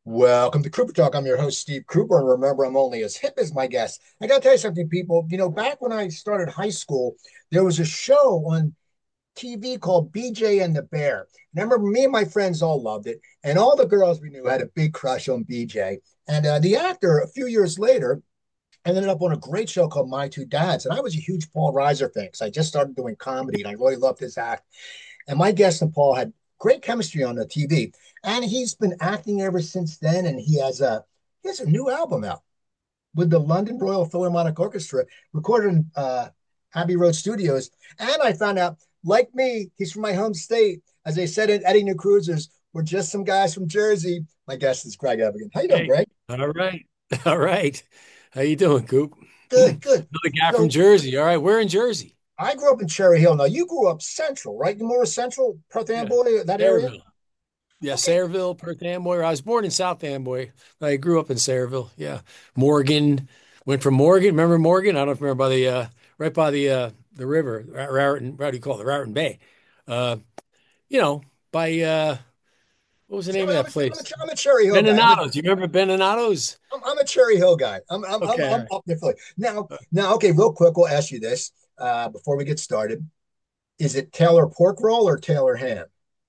Welcome to Cooper Talk. I'm your host, Steve Cooper, and remember, I'm only as hip as my guest. I got to tell you something, people. Back when I started high school, there was a show on TV called BJ and the Bear. And I remember me and my friends all loved it, and all the girls we knew had a big crush on BJ. And the actor, a few years later, ended up on a great show called My Two Dads. And I was a huge Paul Reiser fan because I just started doing comedy, and I really loved his act. And my guest and Paul had great chemistry on the TV, and he's been acting ever since then. And he has a new album out with the London Royal Philharmonic Orchestra, recorded in Abbey Road Studios. And I found out, like me, he's from my home state. As they said in Eddie New Cruisers, we're just some guys from Jersey. My guest is Greg Evigan. How you doing, Hey, Greg? all right. All right. How you doing, Coop? Good, good. Another guy from So Jersey. All right, we're in Jersey. I grew up in Cherry Hill. Now you grew up central, right? You more central, Perth Yeah. Amboy, that area. Sayreville. Yeah, Okay. Sayreville, Perth Amboy. I was born in South Amboy. I grew up in Sayreville. Yeah. Morgan. Went from Morgan. Remember Morgan? I don't know if you remember by right by the river, Raritan, what do you call it? Raritan Bay. Uh, you know, by what was the See, name of that place? I'm a Cherry Hill guy. Beninatos. You remember Beninatos? I'm a Cherry Hill guy. Okay, all I'm right. up there. Philly. Now, okay, real quick, we'll ask you this before we get started. Is it Taylor pork roll or Taylor ham?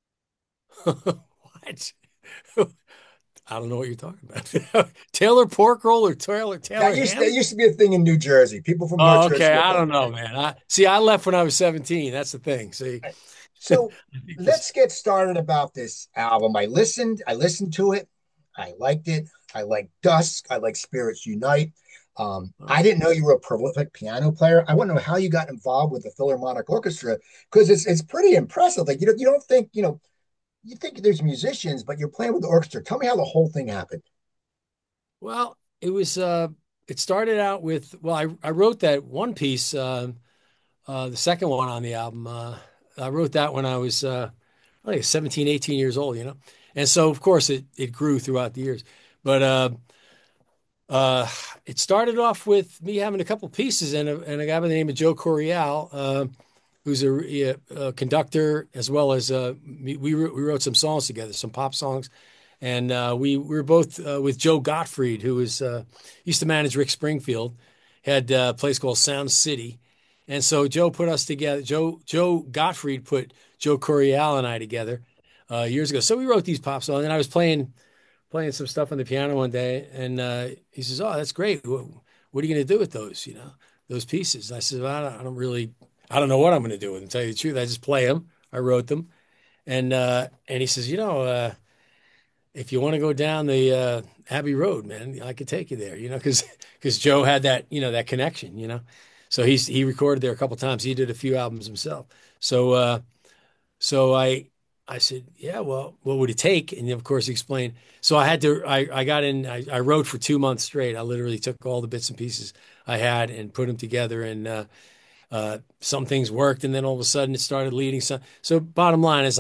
What? I don't know what you're talking about. Taylor pork roll or Taylor That ham? used to be a thing in New Jersey. People from North Oh, okay. Jersey get I that. don't know, man. I left when I was 17. That's the thing. See, Right. I So think this. let's get started about this album. I listened to it. I liked it. I like Dusk. I like Spirits Unite. I didn't know you were a prolific piano player. I want to know how you got involved with the Philharmonic Orchestra because it's pretty impressive. Like you don't think you think there's musicians, but you're playing with the orchestra. Tell me how the whole thing happened. Well, it started out with, well, I wrote that one piece, the second one on the album. I wrote that when I was, like 17, 18 years old, you know? And so, of course, it grew throughout the years. But, Uh, it started off with me having a couple pieces and a guy by the name of Joe Coriel, who's a conductor as well as we wrote some songs together, some pop songs, and we were both with Joe Gottfried, who was used to manage Rick Springfield, had a place called Sound City, and so Joe put us together. Joe Gottfried put Joe Coriel and I together years ago. So we wrote these pop songs, and I was playing some stuff on the piano one day, and he says, "Oh, that's great. What are you going to do with those? Those pieces?" I said, well, I don't really, I don't know what I'm going to do with them. To tell you the truth, I just play them. I wrote them, and he says, if you want to go down the Abbey Road, man, I could take you there. Because Joe had that, that connection. So he recorded there a couple times. He did a few albums himself. So so I said, yeah, well, what would it take? And of course, he explained. So I got in, I wrote for 2 months straight. I literally took all the bits and pieces I had and put them together. And some things worked. And then all of a sudden it started leading some. So bottom line is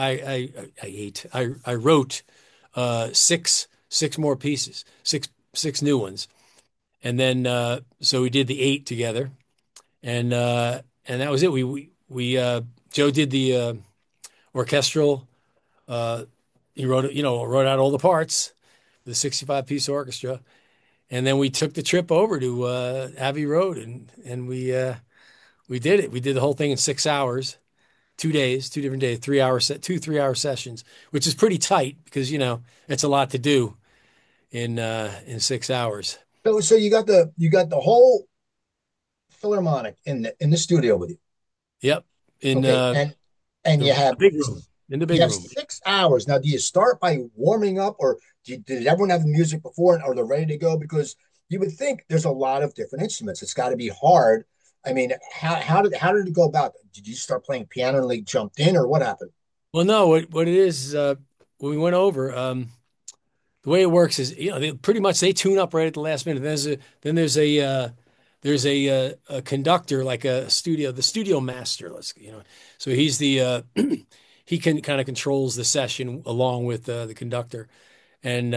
I wrote six more pieces, six new ones. And then, so we did the eight together. And that was it. Joe did the, orchestral. Uh, he wrote out all the parts, the 65 piece orchestra, and then we took the trip over to Abbey Road, and we did it. We did the whole thing in 6 hours, 2 days, 2 different days, 3 hour set, 2 3 hour sessions, which is pretty tight because it's a lot to do in 6 hours. So you got the whole Philharmonic in the studio with you. Yep, in Okay, and the big room, in the you big have room. 6 hours. Now, do you start by warming up, or did everyone have the music before, and are they ready to go? Because you would think there's a lot of different instruments. It's got to be hard. I mean, how did it go about? Did you start playing piano and like jumped in, or what happened? Well, no, what it is when we went over. The way it works is, pretty much they tune up right at the last minute. Then there's a conductor, like the studio master. So he's the he can kind of controls the session along with the conductor, and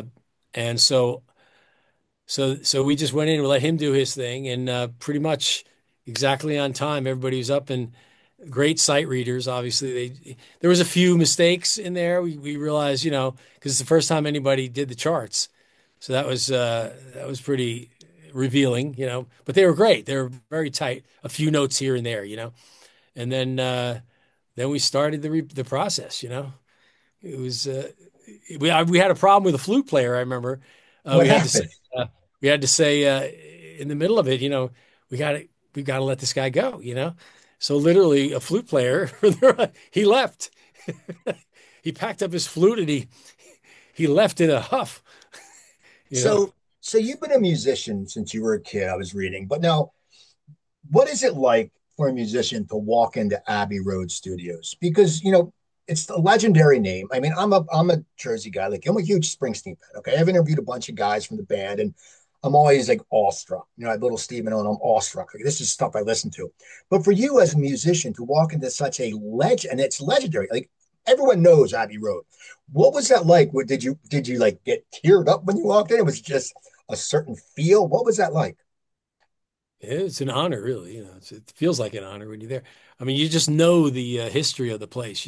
so we just went in and let him do his thing, and pretty much exactly on time, everybody was up and great sight readers. Obviously, there was a few mistakes in there. We realized, because it's the first time anybody did the charts, so that was pretty revealing, But they were great. They were very tight. A few notes here and there, and then we started the process. It was we had a problem with a flute player. I remember What we had to say happened? uh, we had to say in the middle of it, we got to we got to let this guy go. So literally, a flute player he left. He packed up his flute and he left in a huff. You know, So you've been a musician since you were a kid, I was reading. But now, what is it like for a musician to walk into Abbey Road Studios? Because, it's a legendary name. I mean, I'm a Jersey guy. Like, I'm a huge Springsteen fan. Okay. I've interviewed a bunch of guys from the band, and I'm always like awestruck. At Little Steven and I'm awestruck. Like, this is stuff I listen to. But for you as a musician to walk into such a legend, and it's legendary, like everyone knows Abbey Road. What was that like? What did you like get teared up when you walked in? It was just a certain feel. What was that like? it's an honor, really. It feels like an honor when you're there. I mean, you just know the history of the place.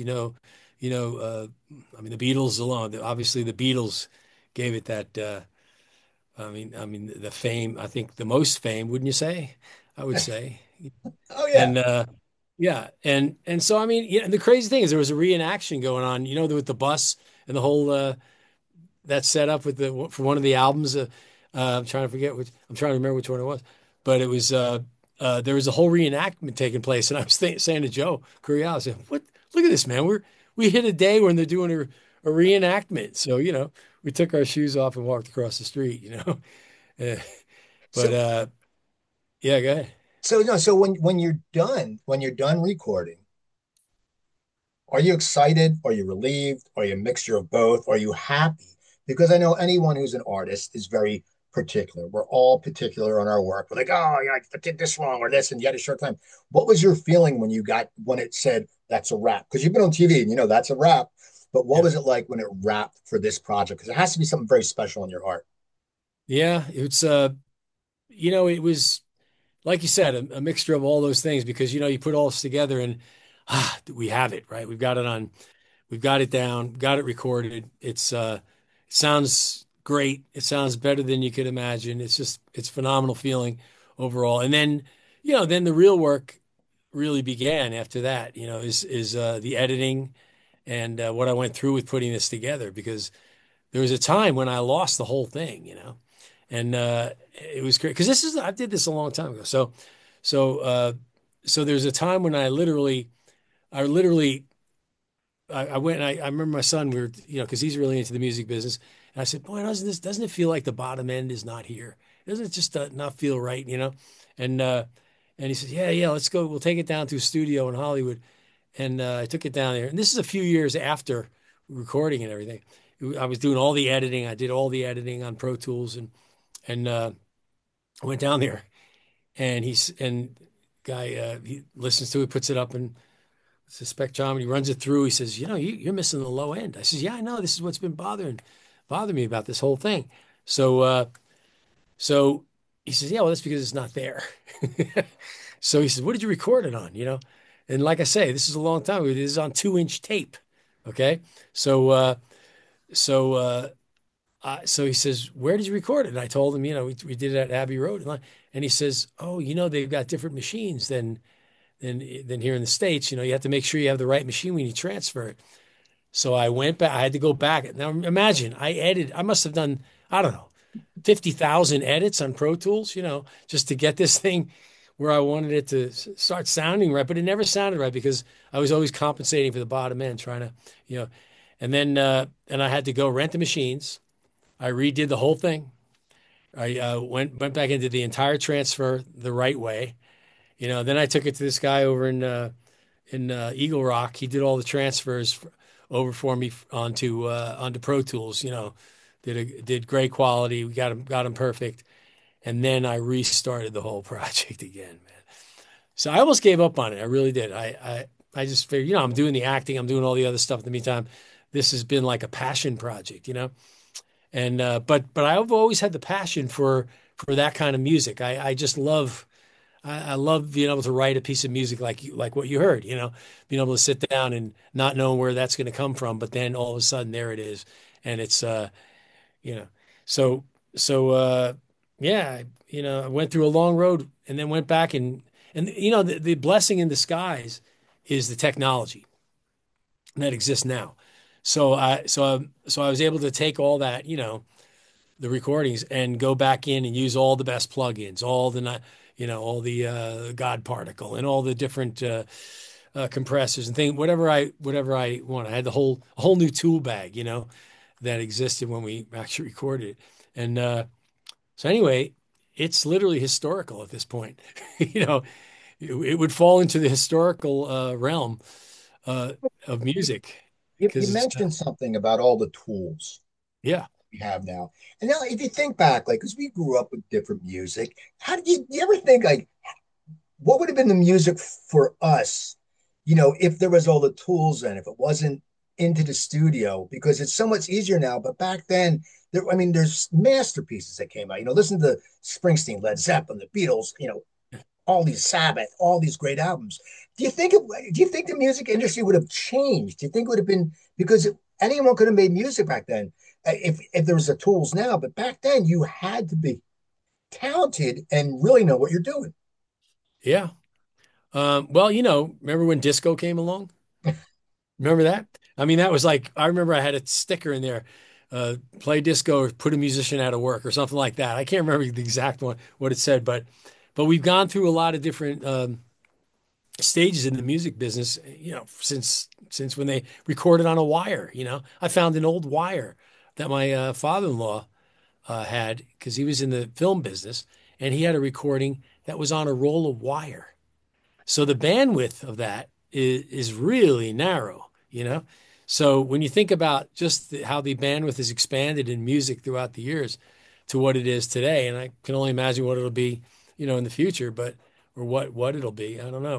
I mean, the Beatles alone. Obviously, the Beatles gave it that. I mean, the fame. I think the most fame, wouldn't you say? I would say. Oh yeah. And yeah, and so I mean, yeah. The crazy thing is, there was a reenaction going on. With the bus and the whole that set up with the for one of the albums. I'm trying to forget which. I'm trying to remember which one it was, but it was. There was a whole reenactment taking place, and I was saying to Joe Curiel, I said, "What? Look at this, man! We hit a day when they're doing a reenactment." So we took our shoes off and walked across the street. Uh, but So yeah, go ahead. so no, so when you're done recording, are you excited? Are you relieved? Are you a mixture of both? Are you happy? Because I know anyone who's an artist is very particular. We're all particular on our work. We're like, oh, yeah, I did this wrong or this, and you had a short time. What was your feeling when it said that's a wrap? Because you've been on TV and you know that's a wrap. But what Yeah. was it like when it wrapped for this project? Because it has to be something very special in your heart. Yeah, it was like you said, a mixture of all those things because you put all this together and we have it, right? We've got it down, got it recorded. It sounds great. It sounds better than you could imagine. It's phenomenal feeling overall. And then the real work really began after that, is the editing and what I went through with putting this together because there was a time when I lost the whole thing. And it was great because I did this a long time ago. So, uh, so there's a time when I went and I remember my son, we were, because he's really into the music business. And I said, boy, doesn't it feel like the bottom end is not here? Doesn't it just not feel right? And, uh, and he said, yeah, yeah, let's go. We'll take it down to a studio in Hollywood. And I took it down there. And this is a few years after recording and everything. I was doing all the editing. I did all the editing on Pro Tools and I went down there and guy he listens to it, puts it up and it's a spectrometer. He runs it through. He says, you're missing the low end. I says, yeah, I know. This is what's been bothering me about this whole thing. So he says, yeah, well, that's because it's not there. So he says, what did you record it on? And like I say, this is a long time ago. This is on 2-inch tape. Okay. So, so, uh, so he says, where did you record it? And I told him, we did it at Abbey Road. And he says, oh, they've got different machines than here in the States. You have to make sure you have the right machine when you transfer it. So I went back. I had to go back. Now imagine I must have done, I don't know, 50,000 edits on Pro Tools, just to get this thing where I wanted it to start sounding right. But it never sounded right because I was always compensating for the bottom end, trying to, you know, and then and I had to go rent the machines. I redid the whole thing. I went back into the entire transfer the right way. Then I took it to this guy over in Eagle Rock. He did all the transfers over for me onto Pro Tools. Did great quality. We got him perfect, and then I restarted the whole project again, man. So I almost gave up on it. I really did. I just figured, I'm doing the acting, I'm doing all the other stuff in the meantime. This has been like a passion project. And but I've always had the passion for that kind of music. I just love. I love being able to write a piece of music like what you heard, being able to sit down and not knowing where that's going to come from, but then all of a sudden there it is, and it's you know, so so yeah, I went through a long road and then went back and the blessing in disguise is the technology that exists now. So I was able to take all that, the recordings and go back in and use all the best plugins, all the God particle and all the different compressors and things, whatever I want. I had the whole new tool bag, that existed when we actually recorded it. And so anyway, it's literally historical at this point. It would fall into the historical realm uh, of music You because it's mentioned something about all the tools yeah. we have now. And now, if you think back, like, because we grew up with different music, how did you ever think, like, what would have been the music for us, if there was all the tools and if it wasn't into the studio? Because it's so much easier now. But back then, there's masterpieces that came out. Listen to Springsteen, Led Zeppelin, the Beatles, all these Sabbath, all these great albums. Do you think the music industry would have changed? Do you think it would have been because anyone could have made music back then if there was the tools now? But back then, you had to be talented and really know what you're doing. Yeah. Well, remember when disco came along? Remember that? I mean, that was like, I remember I had a sticker in there, play disco or put a musician out of work or something like that. I can't remember the exact one, what it said, but we've gone through a lot of different stages in the music business, since when they recorded on a wire, I found an old wire that my father-in-law had because he was in the film business and he had a recording that was on a roll of wire. So the bandwidth of that is really narrow, So when you think about just how the bandwidth has expanded in music throughout the years to what it is today, and I can only imagine what it'll be, in the future, or what it'll be, I don't know,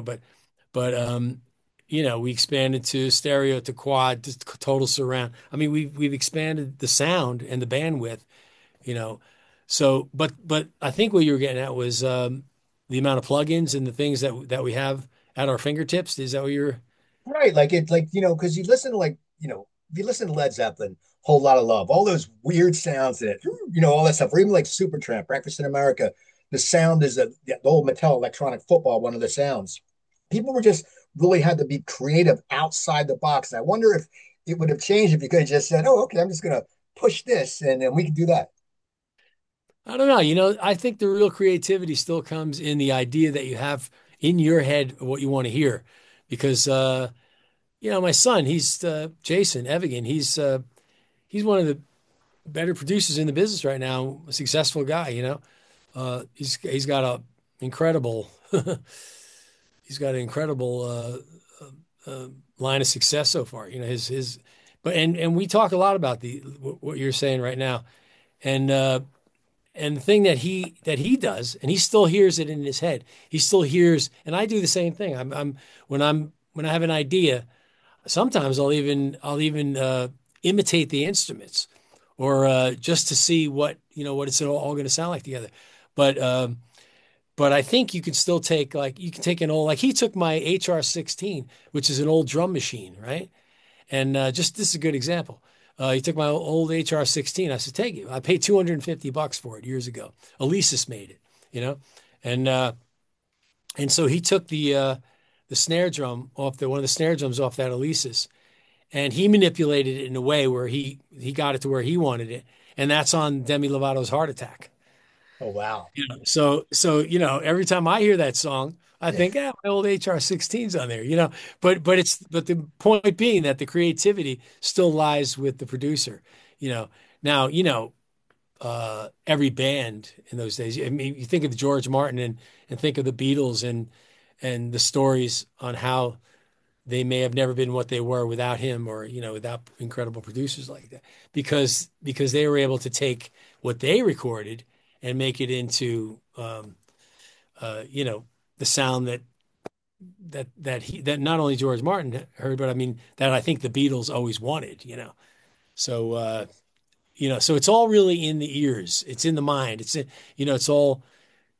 but we expanded to stereo, to quad, to total surround. I mean, we've expanded the sound and the bandwidth, you know. So, but I think what you were getting at was the amount of plugins and the things that we have at our fingertips. Is that what you're? Right. Because if you listen to Led Zeppelin, Whole Lot of Love, all those weird sounds in it, all that stuff, or even like Supertramp, Breakfast in America, the sound is the old Mattel electronic football, one of the sounds. People were just really had to be creative outside the box. And I wonder if it would have changed if you could have just said, oh, okay, I'm just going to push this and then we can do that. I don't know. I think the real creativity still comes in the idea that you have in your head what you want to hear, because my son, he's Jason Evigan. He's one of the better producers in the business right now. A successful guy. He's got a incredible he's got an incredible line of success so far. His but and we talk a lot about the what you're saying right now, and the thing that he does, and he still hears it in his head. He still hears, and I do the same thing. When I have an idea, sometimes I'll even imitate the instruments, or just to see what it's all going to sound like together. But but I think you can still take you can take an old, like he took my HR-16, which is an old drum machine, right? And just this is a good example. He took my old HR-16. I said, take it. I paid $250 for it years ago. Alesis made it, and and so he took the snare drum off one of the snare drums off that Alesis, and he manipulated it in a way where he got it to where he wanted it, and that's on Demi Lovato's Heart Attack. Oh, wow. So every time I hear that song, I think, my old HR-16's on there, but the point being that the creativity still lies with the producer, you know. Now, every band in those days, I mean, you think of George Martin and think of the Beatles and the stories on how they may have never been what they were without him, or without incredible producers like that, because they were able to take what they recorded and make it into the sound that not only George Martin heard, but I mean that I think the Beatles always wanted. So so it's all really in the ears, it's in the mind, it's all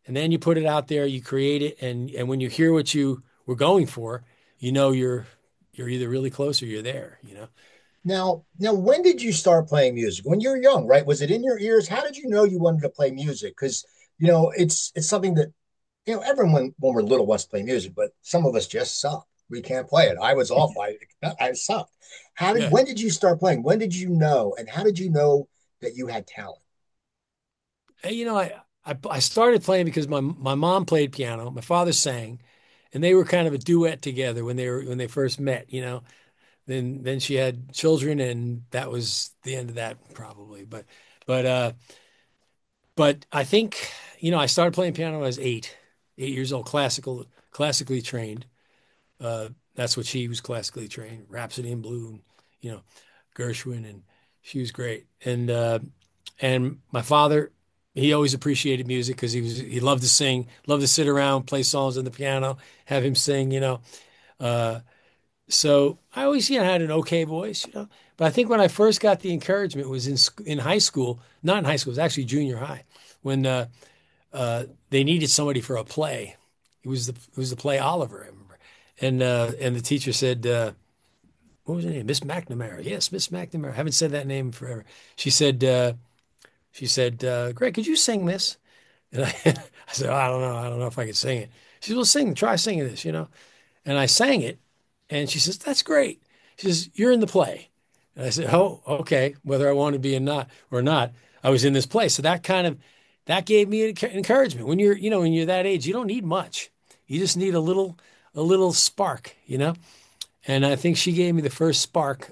and then you put it out there, you create it, and when you hear what you were going for, you know you're either really close or you're there, you know. Now, when did you start playing music? When you were young, right? Was it in your ears? How did you know you wanted to play music? Because it's something that everyone when we're little wants to play music, but some of us just suck. We can't play it. I was awful. I sucked. Yeah. When did you start playing? When did you know? And how did you know that you had talent? And, I started playing because my mom played piano, my father sang, and they were kind of a duet together when they first met, you know. Then she had children, and that was the end of that probably. But but I think, I started playing piano when I was 8 years old, classically trained. That's what she was, classically trained, Rhapsody in Blue, and, you know, Gershwin, and she was great. And my father, he always appreciated music because he loved to sing, loved to sit around, play songs on the piano, have him sing, you know. Uh, so I always, had an okay voice, you know. But I think when I first got the encouragement was in high school, not in high school, it was actually junior high, when they needed somebody for a play. It was the play Oliver, I remember, and the teacher said, what was her name? Miss McNamara. Yes, Miss McNamara. I haven't said that name forever. She said, Greg, could you sing this? And I said, oh, I don't know if I could sing it. She said, well, try singing this, you know. And I sang it, and she says, that's great. She says, you're in the play. And I said, oh, okay, whether I want to be or not, I was in this play. So that gave me encouragement. When you're that age, you don't need much. You just need a little spark, you know. And I think she gave me the first spark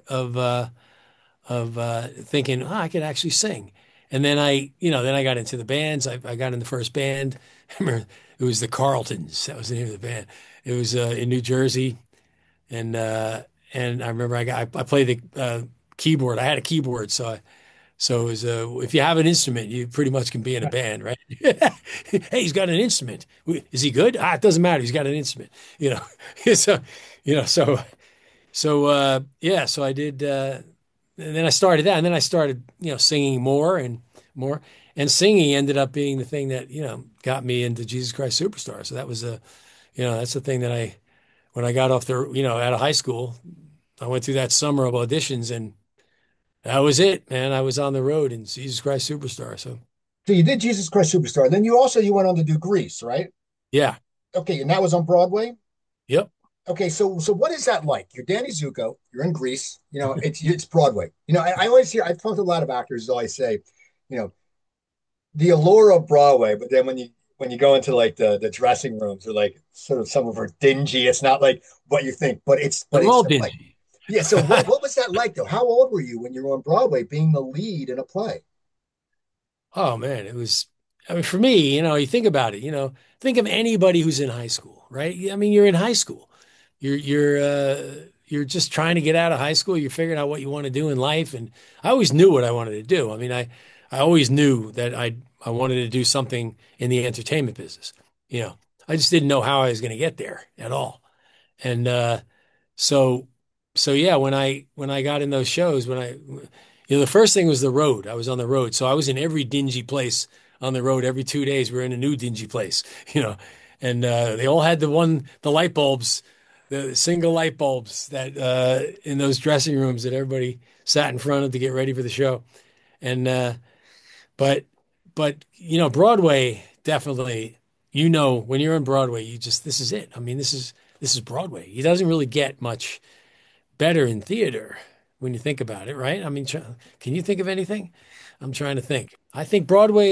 of thinking, oh, I could actually sing. And then I got into the bands. I got in the first band. I remember it was the Carltons. That was the name of the band. It was in New Jersey, and I remember I played the keyboard. I had a keyboard, so it was if you have an instrument, you pretty much can be in a band, right? Hey, he's got an instrument. Is he good? It doesn't matter. He's got an instrument, you know. So yeah, so I did, and then I started that, and then I started, singing more and more, and singing ended up being the thing that, got me into Jesus Christ Superstar. So that was that's the thing that when I got off out of high school, I went through that summer of auditions, and that was it, man. I was on the road in Jesus Christ Superstar. So So you did Jesus Christ Superstar. Then you went on to do Grease, right? yeah, Okay, and that was on Broadway. yep. Okay, so what is that like? You're Danny Zuko. You're in Greece. It's Broadway. I always hear. I've talked to a lot of actors. Always say, you know, the allure of Broadway, but then when you go into like the dressing rooms, they're like sort of some of are dingy. It's not like what you think, but They're it's all like dingy. yeah. So what was that like though? How old were you when you were on Broadway being the lead in a play? Oh man, it was. I mean, for me, you think about it. Think of anybody who's in high school, right? I mean, you're in high school. You're just trying to get out of high school. You're figuring out what you want to do in life, and I always knew what I wanted to do. I mean, I always knew that I wanted to do something in the entertainment business. You know, I just didn't know how I was going to get there at all. And so so yeah, when I got in those shows, the first thing was the road. I was on the road, so I was in every dingy place on the road. Every 2 days, we are in a new dingy place, you know, and they all had the light bulbs, the single light bulbs that in those dressing rooms that everybody sat in front of to get ready for the show. And but but Broadway definitely. When you're on Broadway, this is it. I mean, this is Broadway. It doesn't really get much better in theater when you think about it, right? I mean, can you think of anything? I'm trying to think. I think Broadway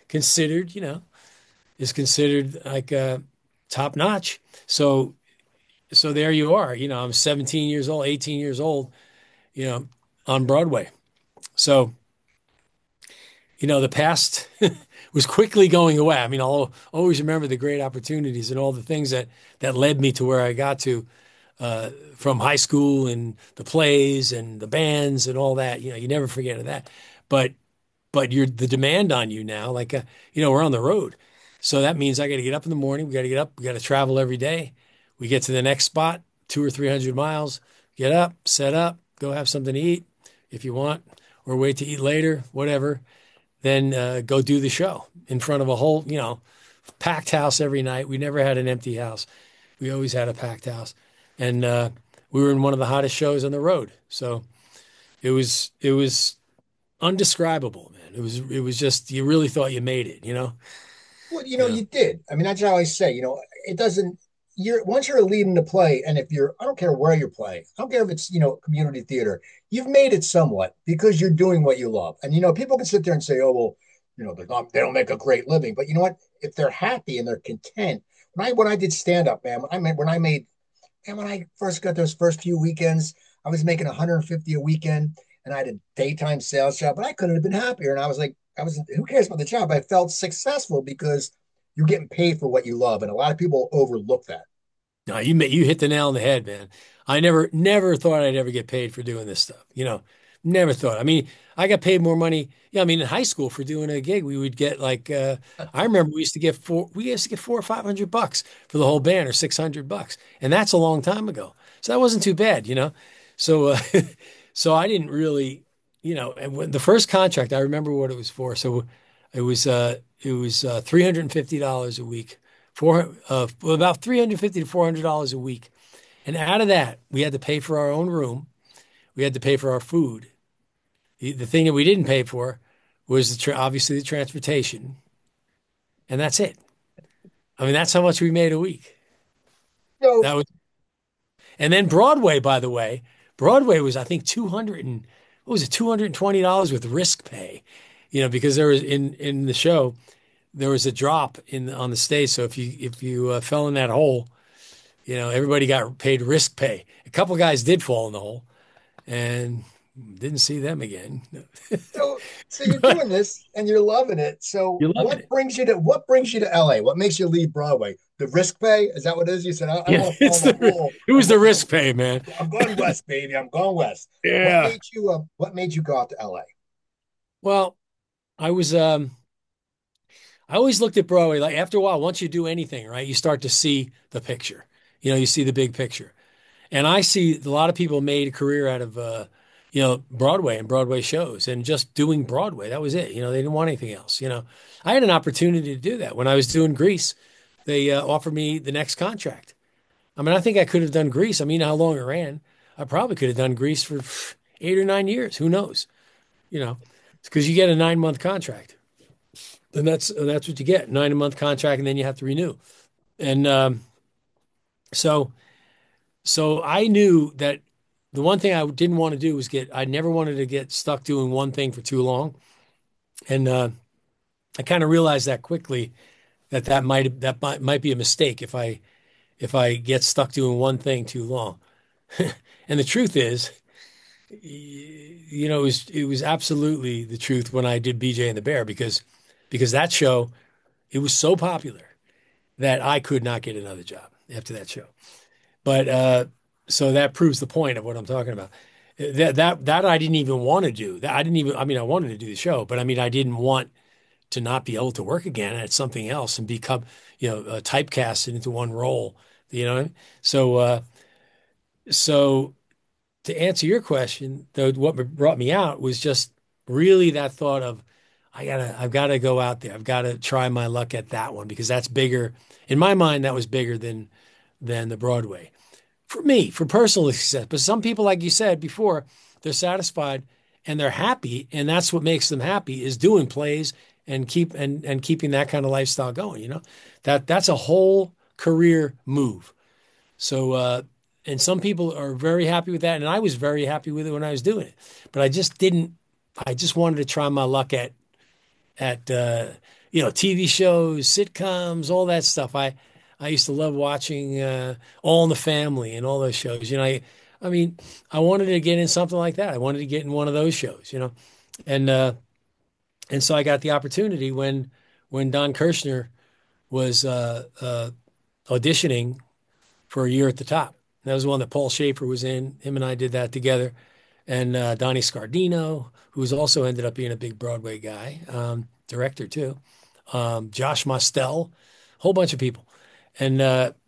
is considered like top notch. So there you are. I'm 17 years old, 18 years old, you know, on Broadway. So, the past was quickly going away. I mean, I'll always remember the great opportunities and all the things that led me to where I got to from high school, and the plays and the bands and all that. You never forget of that. But you're the demand on you now, like we're on the road, so that means I got to get up in the morning. We got to get up. We got to travel every day. We get to the next spot, 200 or 300 miles. Get up, set up, go have something to eat if you want, or wait to eat later, whatever. Then go do the show in front of a whole, packed house every night. We never had an empty house. We always had a packed house, and we were in one of the hottest shows on the road. So it was undescribable, man. It was just you really thought you made it, you know? Well, You know. you did. I mean, that's how I say, it doesn't, once you're a lead in the play, and if you're, I don't care where you're playing, I don't care if it's, community theater, you've made it somewhat because you're doing what you love. And, people can sit there and say, oh, well, they don't make a great living. But you know what? If they're happy and they're content, when I did stand up, man, when I first got those first few weekends, I was making 150 a weekend and I had a daytime sales job, but I couldn't have been happier. And I was like, who cares about the job? I felt successful because you're getting paid for what you love. And a lot of people overlook that. No, you hit the nail on the head, man. I never thought I'd ever get paid for doing this stuff. Never thought. I mean, I got paid more money. Yeah, I mean, in high school for doing a gig, we would get like I remember we used to get 400 or 500 bucks for the whole band or 600 bucks. And that's a long time ago. So that wasn't too bad. So so I didn't really, and when the first contract, I remember what it was for. So it was $350 a week for about $350 to $400 a week. And out of that, we had to pay for our own room. We had to pay for our food. The thing that we didn't pay for was obviously the transportation, and that's it. I mean, that's how much we made a week. So, That was, and then Broadway, by the way, Broadway was I think 200 and what was it, $220 with risk pay, because there was in the show there was a drop on the stage. So if you fell in that hole, everybody got paid risk pay. A couple guys did fall in the hole and didn't see them again. so you're But doing this and you're loving it. So you're loving it. what brings you to LA? What makes you leave Broadway? The risk pay? Is that what it is? You said, I don't Yeah, want to fall in the hole. it was the risk pay, man. I'm going west, baby. I'm going west. Yeah. What made you go out to LA? Well, I was I always looked at Broadway like after a while, once you do anything, right, you start to see the picture. You see the big picture. And I see a lot of people made a career out of Broadway and Broadway shows and just doing Broadway. That was it. They didn't want anything else. I had an opportunity to do that when I was doing Grease. They offered me the next contract. I mean, I think I could have done Grease. I mean, how long it ran. I probably could have done Grease for 8 or 9 years. Who knows? It's because you get a 9 month contract, and that's what you get, 9 month contract, and then you have to renew. And so so I knew that the one thing I didn't want to do was I never wanted to get stuck doing one thing for too long. And I kind of realized that quickly that might be a mistake if I get stuck doing one thing too long. And the truth is, it was absolutely the truth when I did BJ and the Bear because that show, it was so popular that I could not get another job after that show. But so that proves the point of what I'm talking about. That I didn't even want to do. That I didn't even. I mean, I wanted to do the show, but I mean, I didn't want to not be able to work again at something else and become, typecasted into one role. You know what I mean? So to answer your question, though, what brought me out was just really that thought of I've got to go out there. I've got to try my luck at that one because that's bigger. In my mind, that was bigger than the Broadway for me, for personal success. But some people, like you said before, they're satisfied and they're happy, and that's what makes them happy is doing plays and keeping that kind of lifestyle going. That's a whole career move. So and some people are very happy with that, and I was very happy with it when I was doing it. But I just didn't. I just wanted to try my luck at TV shows, sitcoms, all that stuff. I used to love watching All in the Family and all those shows. I mean, I wanted to get in something like that. I wanted to get in one of those shows. And and so I got the opportunity when Don Kirshner was auditioning for A Year at the Top. That was the one that Paul Schaefer was in. Him and I did that together. And Donnie Scardino, who's also ended up being a big Broadway guy, director too. Josh Mostel, a whole bunch of people. And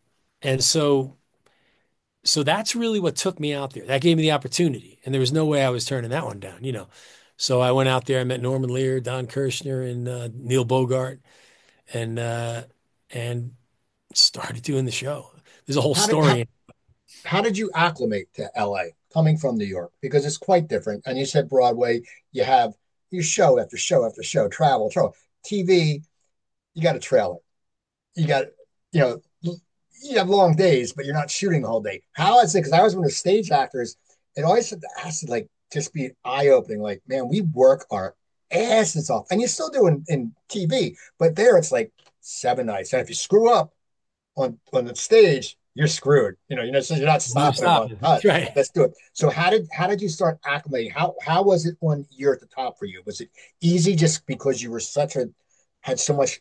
so that's really what took me out there. That gave me the opportunity. And there was no way I was turning that one down. So I went out there, I met Norman Lear, Don Kirshner, and Neil Bogart. And and started doing the show. There's a whole How did how, story. how did you acclimate to LA coming from New York? Because it's quite different. And you said Broadway, you have your show after show after show, travel. TV, you got a trailer. You got, you know, you have long days, but you're not shooting the whole day. How is it? Because I was one of the stage actors, it always has to like just be eye opening. Like, man, we work our asses off, and you still do in TV, but there it's like 7 nights, and if you screw up on the stage, you're screwed. So you're not No stopping and going, stopping. oh, That's right. let's do it. So how did you start acclimating? How was it when you're at the top for you? Was it easy just because you were such a had so much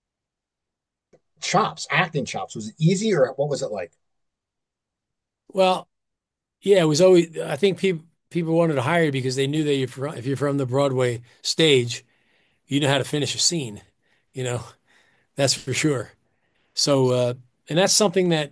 chops, acting chops? Was it easy or what was it like? Well, yeah, it was always, I think people wanted to hire you because they knew that if you're from the Broadway stage, you know how to finish a scene, you know, that's for sure. So, and that's something that,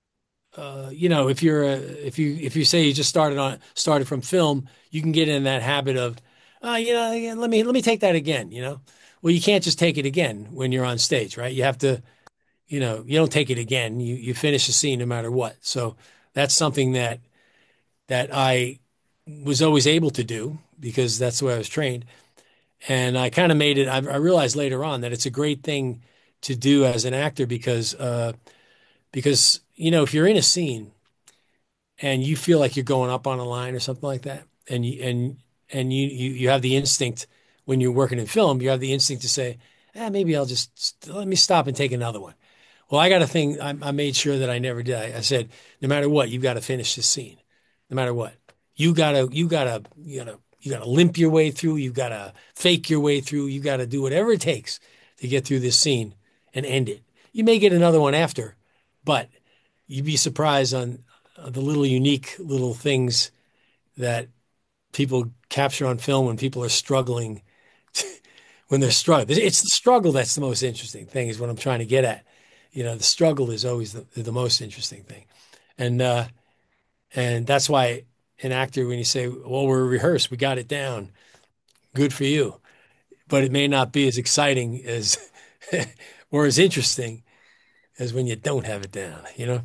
if you say you just started from film, you can get in that habit of, yeah, let me take that again, you know. Well, you can't just take it again when you're on stage, right? You have to, you don't take it again. You finish the scene no matter what. So that's something that I was always able to do because that's the way I was trained. And I kind of made it. I realized later on that it's a great thing to do as an actor because if you're in a scene and you feel like you're going up on a line or something like that, and you have the instinct when you're working in film, you have the instinct to say, maybe I'll just let me stop and take another one. Well, I got a thing. I made sure that I never did. I said, no matter what, you've got to finish this scene. No matter what, you gotta limp your way through. You gotta fake your way through. You gotta do whatever it takes to get through this scene and end it. You may get another one after, but you'd be surprised on the little unique little things that people capture on film when people are struggling. When they're struggling, it's the struggle that's the most interesting thing. Is what I'm trying to get at. The struggle is always the most interesting thing, and that's why an actor, when you say, "Well, we're rehearsed, we got it down," good for you, but it may not be as exciting as or as interesting as when you don't have it down.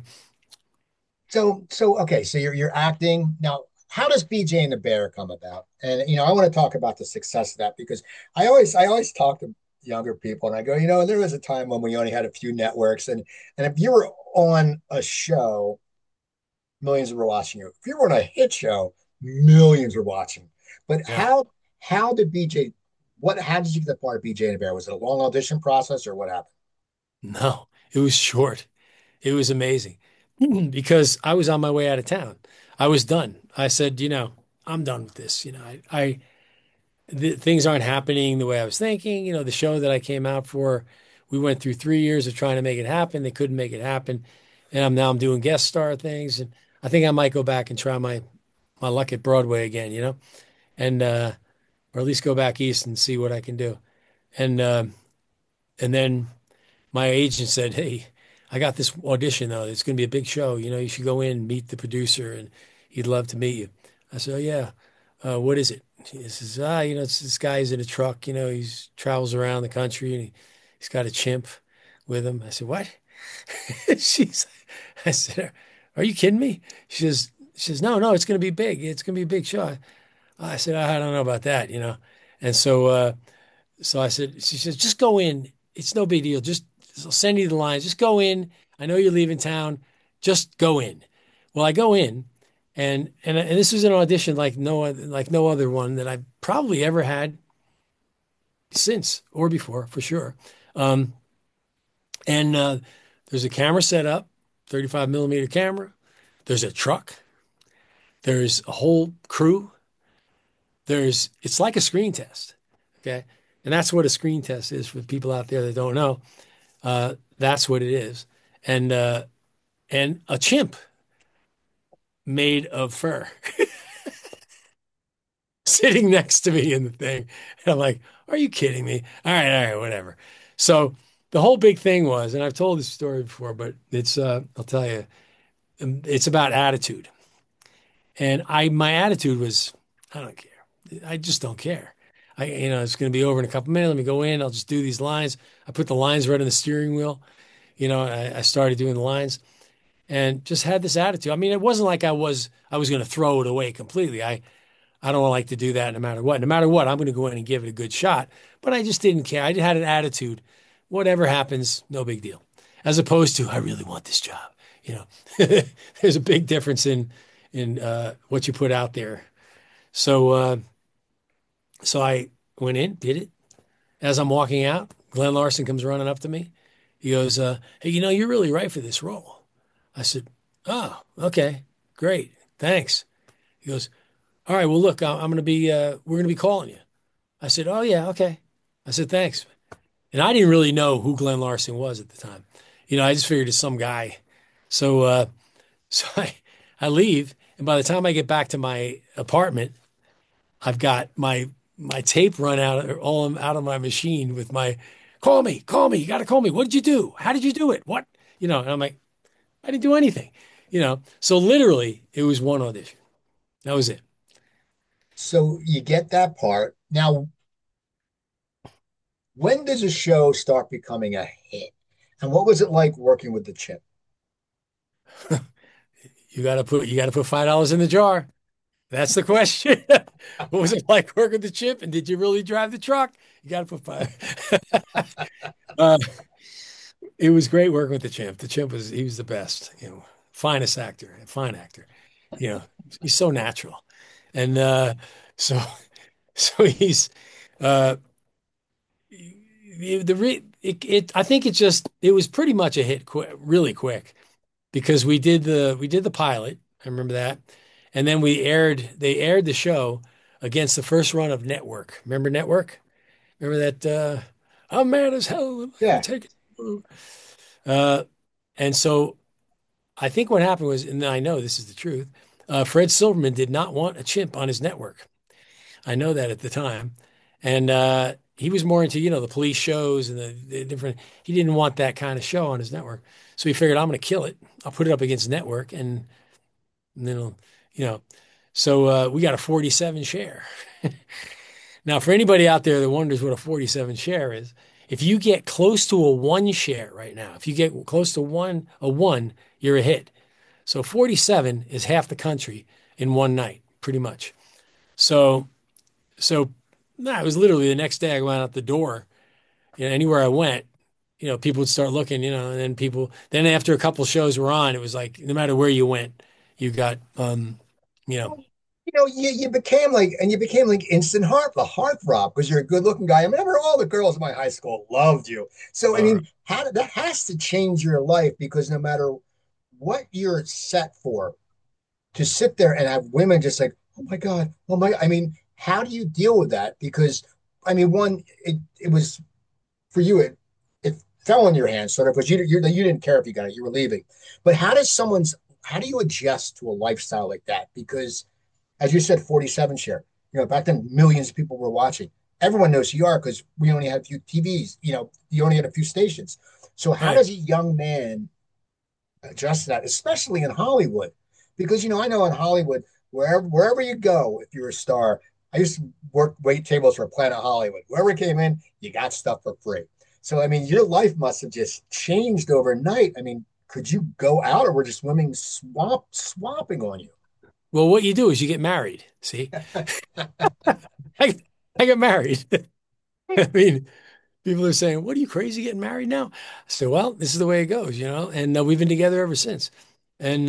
So okay, so you're acting now. How does BJ and the Bear come about? And I want to talk about the success of that because I always talk to younger people and I go, there was a time when we only had a few networks and if you were on a show, millions were watching you. If you were on a hit show, millions were watching. But Yeah. how did BJ how did you get the part of BJ and the Bear? Was it a long audition process or what happened? No, it was short. It was amazing because I was on my way out of town. I was done. I said, I'm done with this. Things aren't happening the way I was thinking. The show that I came out for, we went through 3 years of trying to make it happen. They couldn't make it happen, and I'm doing guest star things, and I think I might go back and try my luck at Broadway again. And or at least go back east and see what I can do. And and then my agent said, "Hey, I got this audition though. It's going to be a big show. You should go in and meet the producer, and he'd love to meet you." I said, "Oh yeah, what is it?" He says, it's this guy's in a truck. He's travels around the country, and he's got a chimp with him. I said, "What?" She's, I said, "Are you kidding me?" She says, "No, no, it's going to be big. It's going to be a big show." I said, "I don't know about that. And so I said, she says, just go in. It's no big deal. Just I'll send you the lines. Just go in. I know you're leaving town. Just go in. Well, I go in, and this was an audition like no other one that I've probably ever had since or before for sure. Um, and there's a camera set up, 35 millimeter camera. There's a truck. There's a whole crew. It's like a screen test. Okay. And that's what a screen test is for people out there that don't know. That's what it is. And a chimp made of fur sitting next to me in the thing. And I'm like, are you kidding me? All right, whatever. So the whole big thing was, and I've told this story before, but I'll tell you, it's about attitude. And my attitude was, I don't care. I just don't care. It's going to be over in a couple minutes. Let me go in. I'll just do these lines. I put the lines right on the steering wheel. I started doing the lines and just had this attitude. I mean, it wasn't like I was going to throw it away completely. I don't like to do that no matter what. No matter what, I'm going to go in and give it a good shot. But I just didn't care. I had an attitude. Whatever happens, no big deal. As opposed to, I really want this job. You know, there's a big difference in what you put out there. So I went in, did it. As I'm walking out, Glenn Larson comes running up to me. He goes, "Hey, you're really right for this role." I said, "Oh, okay, great, thanks." He goes, "All right, well, look, I'm going to be, we're going to be calling you." I said, "Oh yeah, okay." I said, "Thanks." And I didn't really know who Glenn Larson was at the time. I just figured it's some guy. So, so I leave, and by the time I get back to my apartment, I've got my tape run out all out of my machine with my call me, you got to call me. What did you do? How did you do it? What? And I'm like, I didn't do anything. So literally, it was one audition. That was it. So you get that part. Now, when does a show start becoming a hit? And what was it like working with the Chip? You got to put $5 in the jar. That's the question. What was it like working the chip? And did you really drive the truck? You got to put five. uh, it was great working with the chimp. He was the best, finest actor, fine actor. He's so natural. And so, so he's, uh, I think it was pretty much a hit really quick because we did the pilot. I remember that. And then they aired the show against the first run of Network. Remember Network? Remember that I'm mad as hell. I'm not gonna Yeah. take it. Uh, and so I think what happened was, and I know this is the truth, Fred Silverman did not want a chimp on his network. I know that at the time. And he was more into, the police shows and the different, he didn't want that kind of show on his network. So he figured, I'm going to kill it. I'll put it up against network and then, you know, so we got a 47 share. Now, for anybody out there that wonders what a 47 share is, if you get close to a one share right now, if you get close to a one, you're a hit. So 47 is half the country in one night, pretty much. So, so nah, it was literally the next day I went out the door. Anywhere I went, people would start looking, and then after a couple shows were on, it was like no matter where you went, you got, you know, You became like instant the heartthrob because you're a good looking guy. I remember all the girls in my high school loved you. So, I uh, mean, how did that has to change your life because no matter what you're set for, to sit there and have women just like, oh my God, oh my, I mean, how do you deal with that? Because, I mean, it was for you, it fell in your hands sort of because you didn't care if you got it, you were leaving. But how do you adjust to a lifestyle like that? Because as you said, 47 share. Back then, millions of people were watching. Everyone knows who you are because we only had a few TVs. You only had a few stations. So how right. does a young man adjust to that, especially in Hollywood? Because I know in Hollywood, wherever you go, if you're a star, I used to work wait tables for Planet Hollywood. Whoever came in, you got stuff for free. So I mean, your life must have just changed overnight. I mean, could you go out, or were just women swapping on you? Well, what you do is you get married. See, I, I got married. I mean, people are saying, "What are you crazy getting married now?" I said, "Well, this is the way it goes, and we've been together ever since." And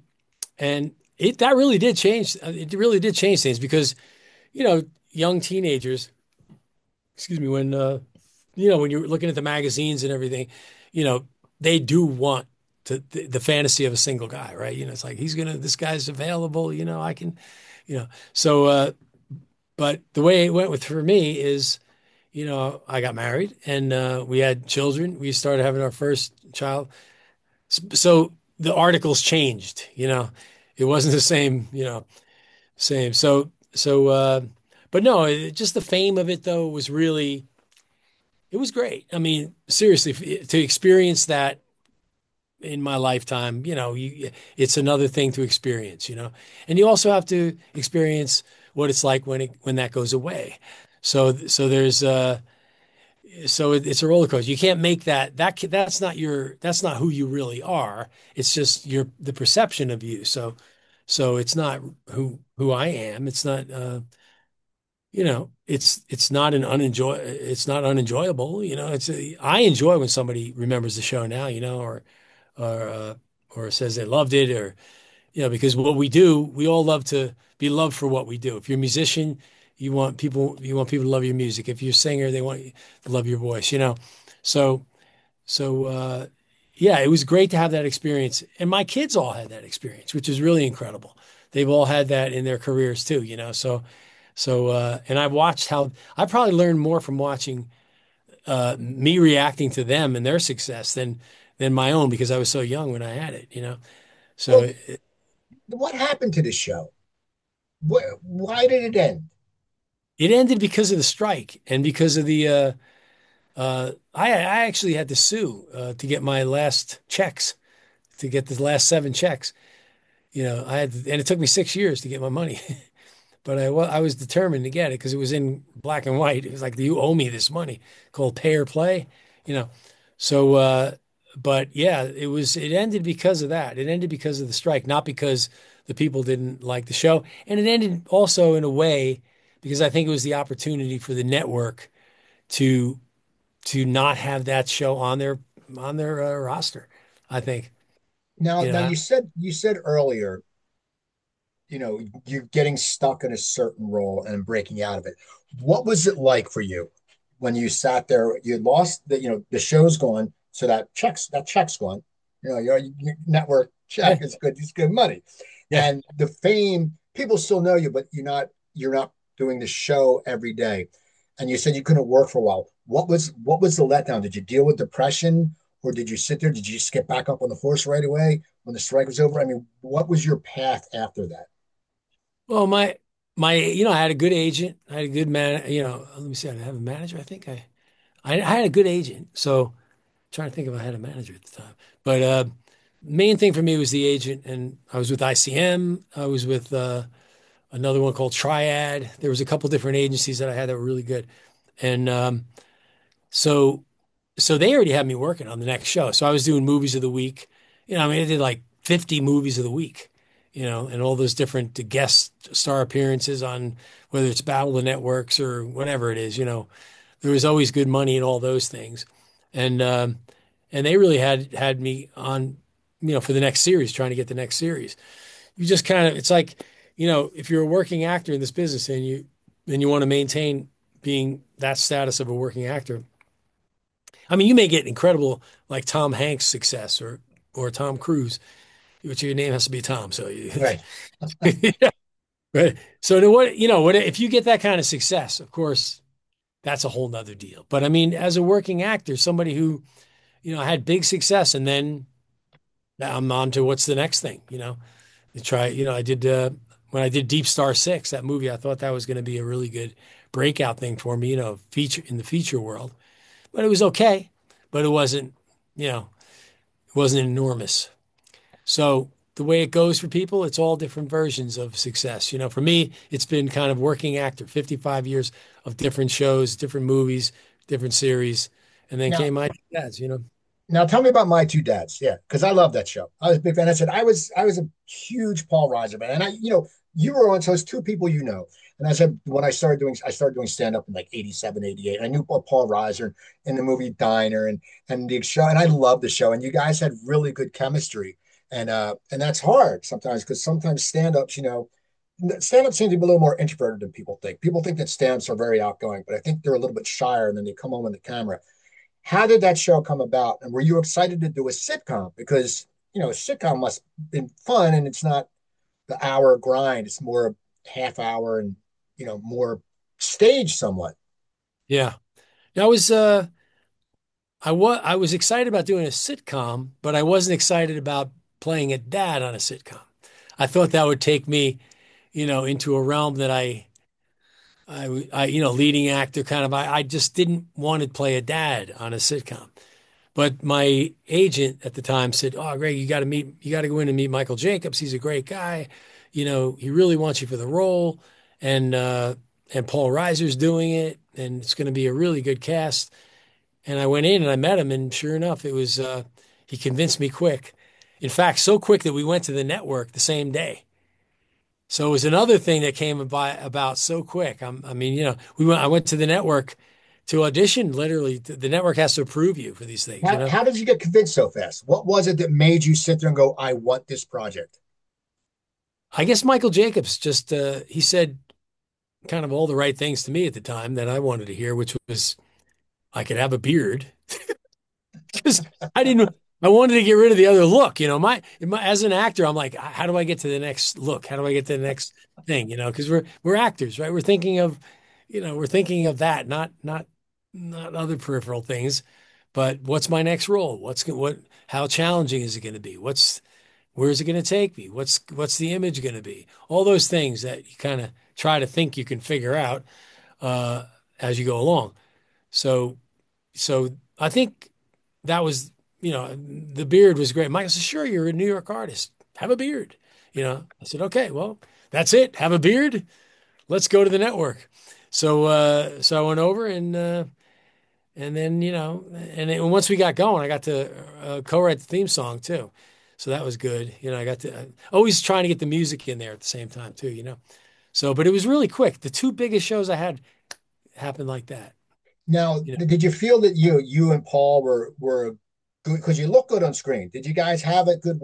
it that really did change. It really did change things because young teenagers, excuse me, when you're looking at the magazines and everything, you know, they do want the fantasy of a single guy, right? It's like this guy's available, I can, so, but the way it went for me is, I got married and we had children. We started having our first child. So the articles changed, it wasn't the same, same. But no, just the fame of it though was really, it was great. I mean, seriously, to experience that in my lifetime, it's another thing to experience, and you also have to experience what it's like when that goes away. So there's so it's a roller coaster. You can't make that's not that's not who you really are. It's just the perception of you. So it's not who I am. It's not it's not it's not unenjoyable. I enjoy when somebody remembers the show now, or or says they loved it, or because what we do, we all love to be loved for what we do. If you're a musician, you want people to love your music. If you're a singer, they want you to love your voice, So, so yeah, it was great to have that experience. And my kids all had that experience, which is really incredible. They've all had that in their careers too, and I've watched how I probably learned more from watching me reacting to them and their success than my own because I was so young when I had it. So Well, what happened to the show? Why did it end? it ended because of the strike and because of the I actually had to sue to get my last checks, to get the last 7 checks. And it took me 6 years to get my money, but I was determined to get it because it was in black and white. It was like you owe me this money, called pay or play, you know. So, but yeah, it ended because of that. It ended because of the strike, not because the people didn't like the show, and it ended also in a way because I think it was the opportunity for the network to not have that show on their roster. I think, Now you you said earlier, you're getting stuck in a certain role and breaking out of it. What was it like for you when you sat there? You lost the show's gone, so that check's gone. Your network check yeah, is good. It's good money, yeah. and the fame. People still know you, but you're not doing the show every day. And you said you couldn't work for a while. What was the letdown? Did you deal with depression, or did you sit there? Did you just get back up on the horse right away when the strike was over? I mean, what was your path after that? Well, I had a good agent. I had a good man. Let me see. I have a manager. I think I had a good agent. So I'm trying to think if I had a manager at the time. But main thing for me was the agent, and I was with ICM. I was with another one called Triad. There was a couple different agencies that I had that were really good, and so so they already had me working on the next show. So I was doing movies of the week. I mean, I did like 50 movies of the week, and all those different guest star appearances on whether it's Battle of the Networks or whatever it is. There was always good money in all those things, and they really had me on, for the next series, trying to get the next series. You just kind of, it's like, if you're a working actor in this business and you want to maintain being that status of a working actor. I mean, you may get incredible like Tom Hanks success or Tom Cruise, which your name has to be Tom. So Right. yeah. But so to what if you get that kind of success, of course, that's a whole nother deal. But I mean, as a working actor, somebody who, had big success and then I'm on to what's the next thing, to try, I did when I did Deep Star Six, that movie, I thought that was going to be a really good breakout thing for me, feature in the feature world. But it was okay, but it wasn't enormous. So the way it goes for people, it's all different versions of success. For me, it's been kind of working actor, 55 years of different shows, different movies, different series, and then Now, came my dads. now tell me about My Two Dads. Yeah, because I love that show. I was a big fan. I said I was a huge Paul Reiser fan, and you were on, so it's two people you know. And I said when I started doing stand up in like 87, 88. I knew Paul Reiser in the movie Diner and the show, and I loved the show. And you guys had really good chemistry, and that's hard sometimes because sometimes stand-ups seem to be a little more introverted than people think. People think that stand-ups are very outgoing, but I think they're a little bit shyer, and then they come on with the camera. How did that show come about? And were you excited to do a sitcom? Because, a sitcom must have been fun and it's not the hour grind. It's more half hour and, more stage somewhat. Yeah. I was excited about doing a sitcom, but I wasn't excited about playing a dad on a sitcom. I thought that would take me, into a realm that leading actor kind of. I just didn't want to play a dad on a sitcom. But my agent at the time said, "Oh, Greg, you got to go in and meet Michael Jacobs. He's a great guy. He really wants you for the role, and Paul Reiser's doing it, and it's going to be a really good cast." And I went in and I met him, and sure enough, it was he convinced me quick. In fact, so quick that we went to the network the same day. So it was another thing that came about so quick. I mean, I went to the network to audition. Literally, the network has to approve you for these things. How did you get convinced so fast? What was it that made you sit there and go, I want this project? I guess Michael Jacobs just he said kind of all the right things to me at the time that I wanted to hear, which was I could have a beard because I didn't. I wanted to get rid of the other look. As an actor, I'm like, how do I get to the next look? How do I get to the next thing? Because we're actors, right? We're thinking of that, not other peripheral things. But what's my next role? How challenging is it going to be? Where's it going to take me? What's the image going to be? All those things that you kind of try to think you can figure out uh, as you go along. So, so I think that was, the beard was great. Michael said, "Sure, you're a New York artist. Have a beard." I said, "Okay, well, that's it. Have a beard. Let's go to the network." So I went over and then, once we got going, I got to co-write the theme song too. So that was good. I got to always trying to get the music in there at the same time too. So, but it was really quick. The two biggest shows I had happened like that. Now, You know, did you feel that you and Paul were good because you look good on screen? Did you guys have a good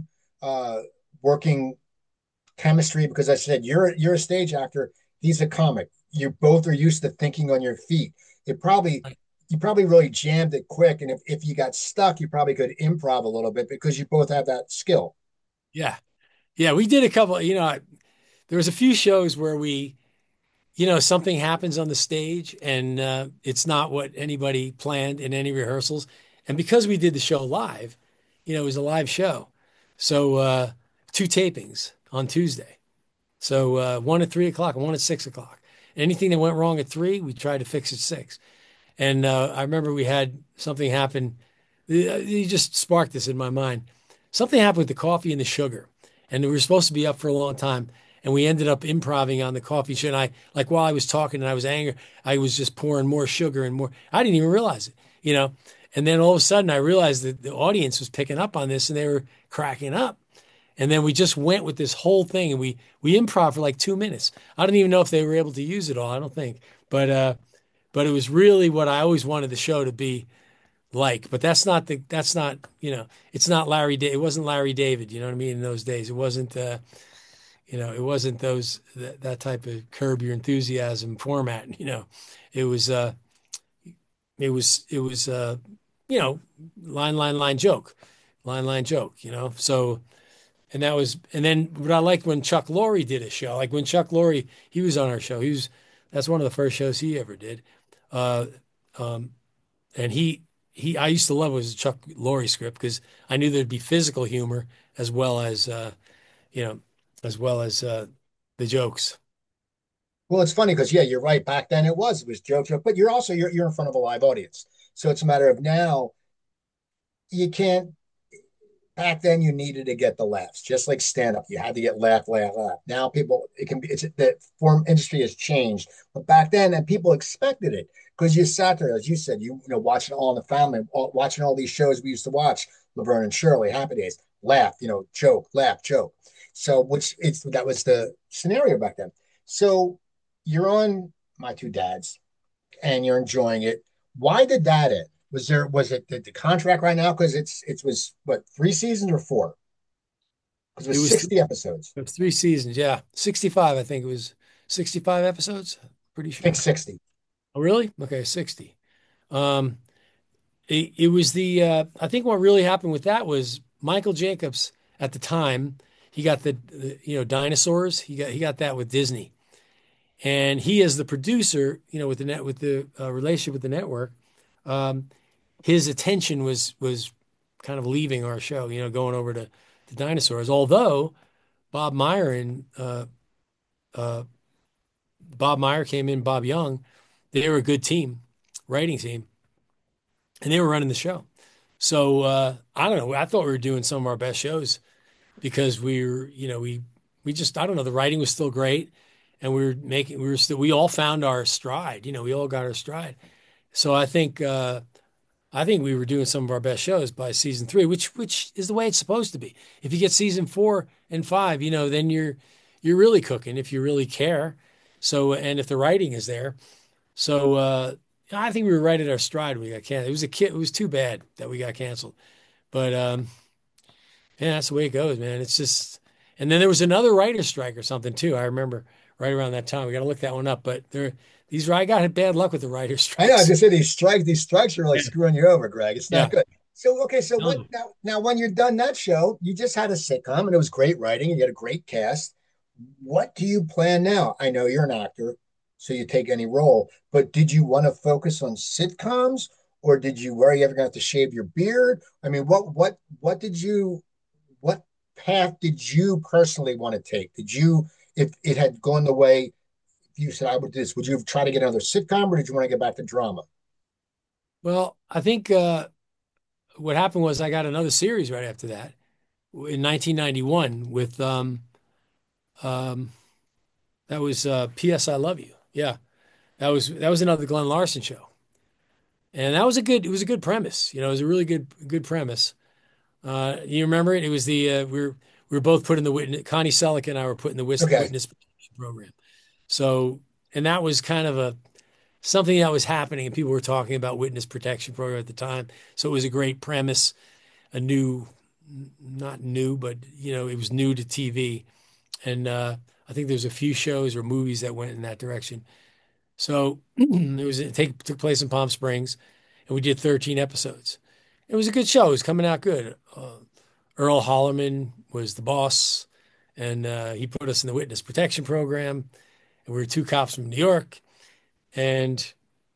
working chemistry? Because I said you're a stage actor, he's a comic. You both are used to thinking on your feet. It probably you probably really jammed it quick. And if you got stuck, you probably could improv a little bit because you both have that skill. yeah, yeah. We did a couple. There was a few shows where something happens on the stage and it's not what anybody planned in any rehearsals. And because we did the show live, it was a live show. So two tapings on Tuesday. So one at 3 o'clock and one at 6 o'clock. Anything that went wrong at three, we tried to fix at six. And I remember we had something happen. You just sparked this in my mind. Something happened with the coffee and the sugar, and we were supposed to be up for a long time, and we ended up improvising on the coffee. And I, like, while I was talking and I was angry, I was just pouring more sugar and more. I didn't even realize it. And then all of a sudden, I realized that the audience was picking up on this, and they were cracking up. And then we just went with this whole thing, and we improv for like 2 minutes. I don't even know if they were able to use it all. I don't think, but it was really what I always wanted the show to be like. But that's not, it's not it wasn't Larry David, you know what I mean? In those days, it wasn't, it wasn't that type of Curb Your Enthusiasm format, it was, it was, you know, line, line, joke. So, and then what I liked when Chuck Lorre did a show, like when Chuck Lorre, he was on our show. That's one of the first shows he ever did. Uh, um, and I used to love it was a Chuck Lorre script because I knew there'd be physical humor as well as, you know, as well as the jokes. Well, it's funny because yeah, you're right. Back then it was joke, but you're in front of a live audience. So it's a matter of now you can't back then you needed to get the laughs, just like stand up. You had to get laugh. Now people, it can be, it's the form industry has changed, but back then, and people expected it because you sat there, as you said, watching All in the Family, watching all these shows we used to watch, Laverne and Shirley, Happy Days, laugh, joke, laugh, joke. So, that was the scenario back then. So you're on My Two Dads and you're enjoying it. Why did that end? Was it the contract right now? Because it was what, 3 seasons or four? Because it It was was 60 episodes. 3 seasons, yeah, 65. I think it was 65 episodes. Pretty I think sure. 60. Oh, really? Okay, 60. Um, it was I think what really happened with that was Michael Jacobs at the time, he got dinosaurs. He got that with Disney. And he as the producer, with the relationship with the network, um, his attention was kind of leaving our show, going over to dinosaurs. Although Bob Meyer and uh, Bob Meyer came in, Bob Young, they were a good team, writing team, and they were running the show. So I don't know. I thought we were doing some of our best shows because we were, we just I don't know. The writing was still great, and we all found our stride. We all got our stride. So I think I think we were doing some of our best shows by season three, which is the way it's supposed to be. If you get season four and five, then you're really cooking if you really care. So, and if the writing is there. So I think we were right at our stride. We got canceled. It was a kid. It was too bad that we got canceled. But yeah, that's the way it goes, man. It's just, and then there was another writer's strike or something too. I remember right around that time. We got to look that one up. But I got bad luck with the writer's I know. I was strikes. gonna say these strikes are like Yeah. screwing you over, Greg. It's not Yeah. good. So okay, so what No. now? Now, when you're done that show, you just had a sitcom and it was great writing. And you had a great cast. What do you plan now? I know you're an actor, so you take any role, but did you want to focus on sitcoms, or did you worry you ever gonna have to shave your beard? I mean, what path did you personally want to take? Did you, if it had gone the way you said I would do this, would you have tried to get another sitcom, or did you want to get back to drama? Well, I think what happened was I got another series right after that in 1991 with um, that was P.S. I Love You. Yeah, that was another Glenn Larson show, and it was a good premise. It was a really good premise. You remember it? It was we were both put in the witness. Connie Selleck and I were put in the Okay. witness protection program. So, and that was kind of a something that was happening, and people were talking about witness protection program at the time. So it was a great premise, a new, not new, but it was new to TV, and I think there's a few shows or movies that went in that direction. So it took place in Palm Springs, and we did 13 episodes. It was a good show. It was coming out good. Earl Hollerman was the boss, and he put us in the witness protection program. And we were two cops from New York, and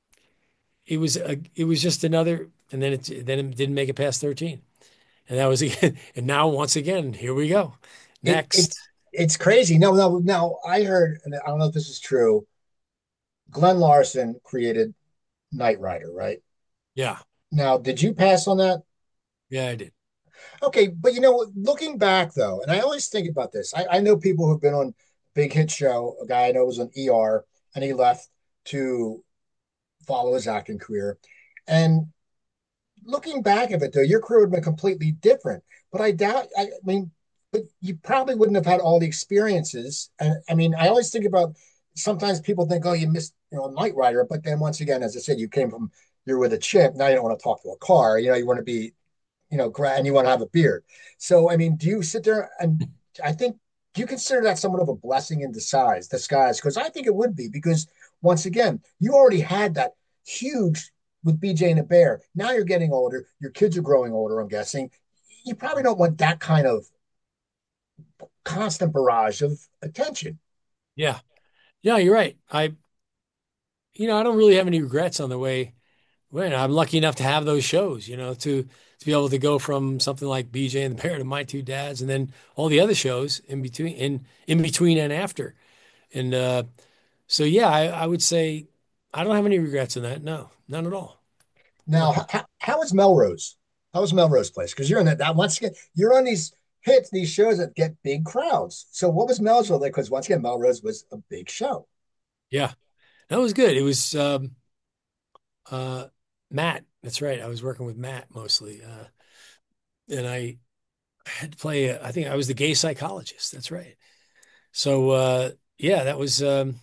it was just another. And then it didn't make it past 13, and that was again. And now once again, here we go. It Next, it's crazy. No, no, no. I heard, and I don't know if this is true. Glenn Larson created Knight Rider, right? yeah, Now, did you pass on that? yeah, I did. Okay, but looking back though, and I always think about this. I know people who've been on Big Hit Show. A guy I know was on ER, and he left to follow his acting career. And looking back at it though, your career would have been completely different. But I doubt. I mean, but you probably wouldn't have had all the experiences. And I mean, I always think about. Sometimes people think, oh, you missed, Knight Rider. But then once again, as I said, you're with a chip. Now you don't want to talk to a car. You want to be, and you want to have a beard. So, I mean, do you sit there and I think, do you consider that somewhat of a blessing in disguise? Because I think it would be, because once again, you already had that huge with BJ and the Bear. Now you're getting older. Your kids are growing older, I'm guessing. You probably don't want that kind of constant barrage of attention. Yeah, yeah, you're right. I don't really have any regrets on the way. Well, I'm lucky enough to have those shows, to be able to go from something like BJ and the Bear to My Two Dads, and then all the other shows in between and after. And so, yeah, I would say I don't have any regrets in that. No, none at all. Now, No. how is Melrose? How was Melrose Place? Because you're in that once again, you're on these hits, these shows that get big crowds. So what was Melrose like? Because once again, Melrose was a big show. Yeah, that was good. It was uh, Matt. That's right. I was working with Matt mostly, and I had to play. I think I was the gay psychologist. That's right. So yeah, that was.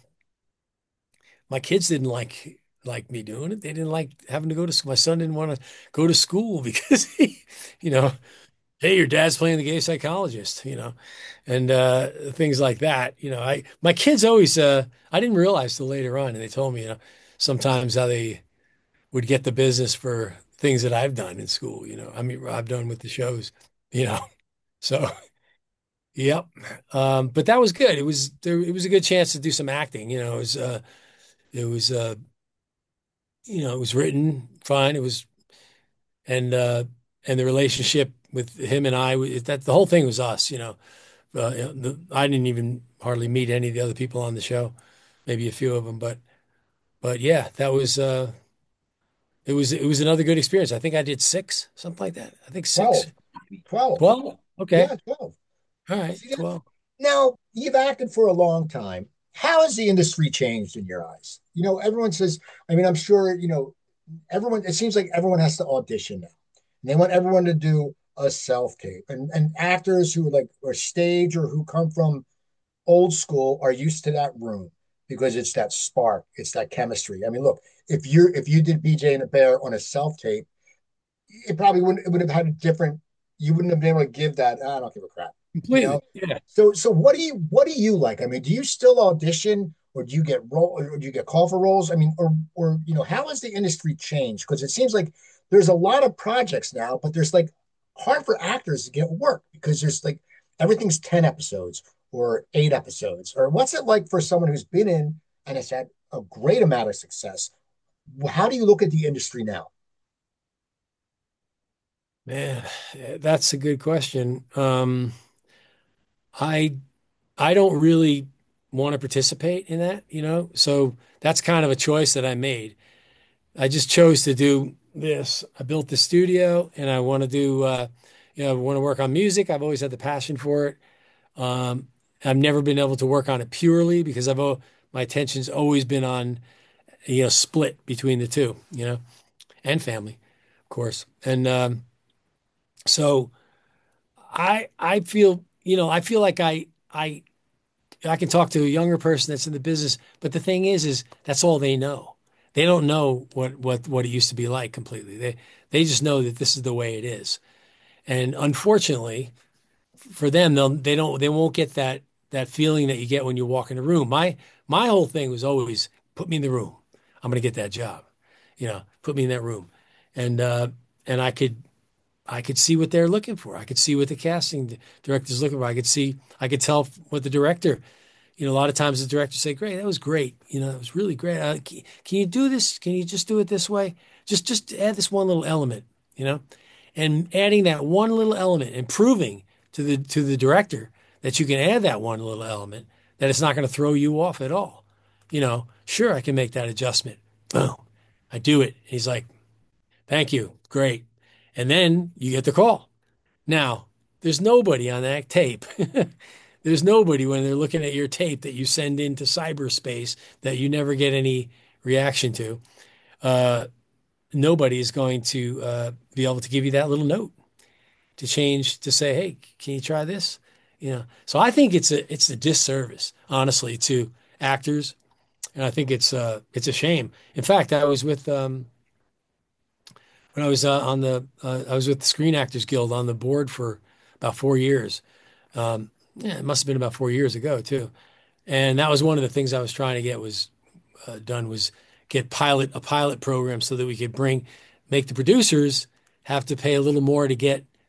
My kids didn't like me doing it. They didn't like having to go to school. My son didn't want to go to school because you know, hey, your dad's playing the gay psychologist, and things like that. My kids always. I didn't realize till later on, and they told me, sometimes how they would get the business for things that I've done in school. I mean, I've done with the shows, you know. So, yep. But that was good. It was a good chance to do some acting. It was it was written fine. It was and and the relationship with him and that the whole thing was us. I didn't even hardly meet any of the other people on the show, maybe a few of them, but yeah, that was it was another good experience. I think I did six, something like that. I think 12, six, 12. 12. Okay, Yeah, 12. all right, See, 12. now, you've acted for a long time. How has the industry changed in your eyes? Everyone says, I mean, I'm sure, everyone, it seems like everyone has to audition now. And they want everyone to do a self tape. And actors who are like or stage or who come from old school are used to that room because it's that spark, it's that chemistry. I mean, look, if you did BJ and the Bear on a self tape, it probably wouldn't it would have had a different. You wouldn't have been able to give that. I don't give a crap, you know. Completely. Yeah. So what do you like? I mean, do you still audition, or do you get role, or do you get call for roles? I mean, or how has the industry changed? Because it seems like there's a lot of projects now, but there's like hard for actors to get work because there's like everything's 10 episodes or 8 episodes. Or what's it like for someone who's been in and has had a great amount of success? How do you look at the industry now? Man, that's a good question. I I don't really want to participate in that, you know? So that's kind of a choice that I made. I just chose to do this. I built the studio and I want to do, I want to work on music. I've always had the passion for it. Um, I've never been able to work on it purely because my attention's always been on, split between the two, and family, of course. And so I feel, I feel like I can talk to a younger person that's in the business, but the thing is that's all they know. They don't know what it used to be like completely. They just know that this is the way it is. And unfortunately for them, they won't get that feeling that you get when you walk in a room. My whole thing was always put me in the room. I'm going to get that job. Put me in that room. And and I could see what they're looking for. I could see what the casting director's looking for. I could tell what the director, a lot of times the directors say, "Great, that was great. That was really great. Can you do this? Can you just do it this way? Just add this one little element, you know?" And adding that one little element and proving to the director that you can add that one little element, that it's not going to throw you off at all. Sure, I can make that adjustment. Boom. I do it. He's like, "Thank you. Great." And then you get the call. Now, there's nobody on that tape. There's nobody when they're looking at your tape that you send into cyberspace that you never get any reaction to. Uh, Nobody is going to be able to give you that little note to change to say, "Hey, can you try this?" So I think it's a disservice, honestly, to actors, and I think it's a shame. In fact, I was with when I was I was with the Screen Actors Guild on the board for about 4 years. Yeah, it must have been about 4 years ago too. And that was one of the things I was trying to get was done was get a pilot program so that we could make the producers have to pay a little more to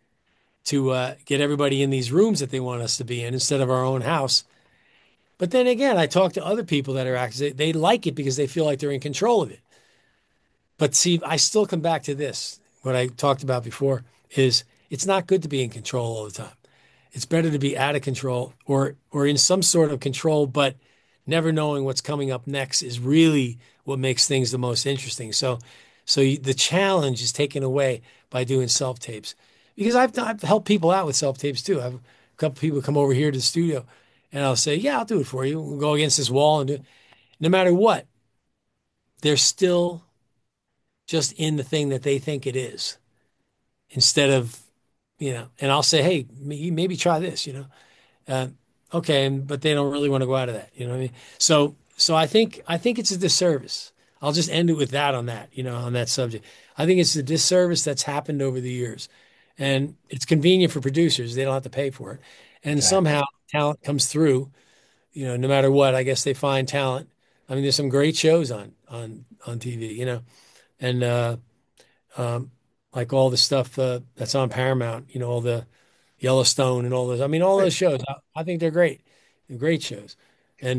get everybody in these rooms that they want us to be in instead of our own house. But then again, I talked to other people that are actors. They like it because they feel like they're in control of it. But see, I still come back to this. What I talked about before is it's not good to be in control all the time. It's better to be out of control or in some sort of control, but never knowing what's coming up next is really what makes things the most interesting. So the challenge is taken away by doing self tapes because I've helped people out with self tapes too. I've a couple people come over here to the studio, and I'll say, "Yeah, I'll do it for you." We'll go against this wall and do it. No matter what, they're still just in the thing that they think it is instead of, and I'll say, "Hey, maybe try this, uh, okay, but they don't really want to go out of that. You know what I mean? So I think it's a disservice. I'll just end it with that on that, on that subject. I think it's a disservice that's happened over the years, and it's convenient for producers; they don't have to pay for it, and Exactly. somehow talent comes through. No matter what, I guess they find talent. I mean, there's some great shows on TV, and um, like all the stuff that's on Paramount, all the Yellowstone and all those. I mean, all Right. those shows. I think they're great. They're great shows. And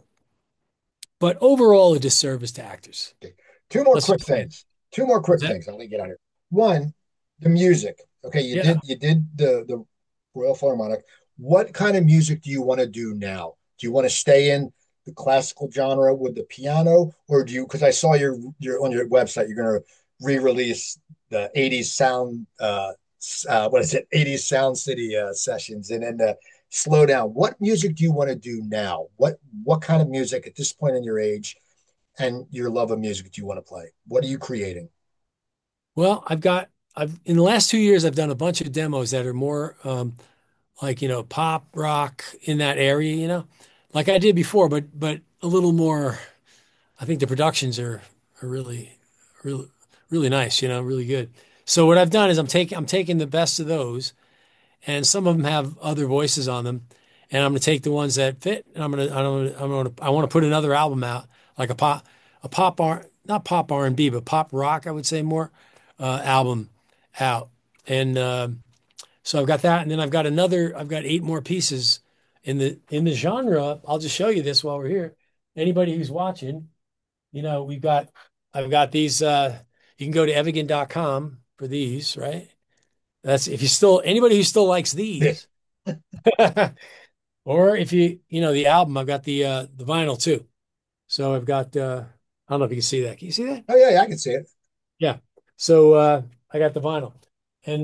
but overall, a disservice to actors. Okay. Two more Let's quick just say it. things. Two more quick Is that? things. I'll let you get on here. One, the music. Okay, Yeah. you did the Royal Philharmonic. What kind of music do you want to do now? Do you want to stay in the classical genre with the piano, or do you? Because I saw your on your website, you're going to re-release the '80s sound. What is it? '80s Sound City sessions, and then slow down. What music do you want to do now? What kind of music at this point in your age? and your love of music that you want to play? What are you creating? Well, I've in the last 2 years, I've done a bunch of demos that are more like, pop rock in that area, like I did before, but a little more. I think the productions are really, really nice, really good. So what I've done is I'm taking the best of those, and some of them have other voices on them, and I'm going to take the ones that fit, and I want to put another album out, like a pop R, not pop R&B, but pop rock, I would say more, album out, and so I've got that, and then I've got 8 more pieces in the genre. I'll just show you this while we're here. Anybody who's watching, we've got I've got these. You can go to evigan.com for these, right? That's if you still anybody who still likes Yeah. these. Or if the album, I've got the vinyl too. So I've got I don't know if you can see that. Can you see that? Oh yeah, yeah, I can see it. Yeah. So I got the vinyl. And